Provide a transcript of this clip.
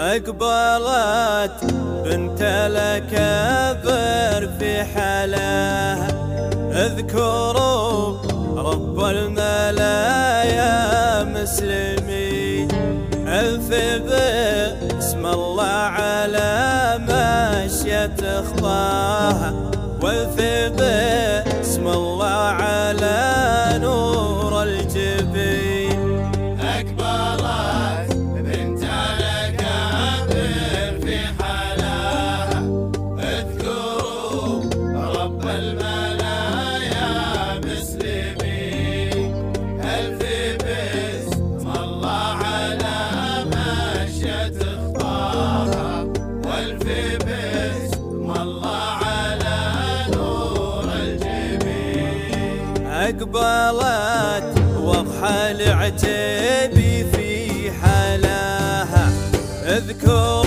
أقبلت بنت الأكابر في حلاها، اذكروا رب الملايا مسلمين، ألف باسم الله على مشية خطاها، والف باسم الله على نور الجبين. أقبلت بنت الأكابر في حلاها، اذكروا رب الملايا مسلمين، ألف باسم الله على مشية خطاها، والف باسم الله على نور الجبين. أقبلت واضحة العتيبي في حلاها، اذكر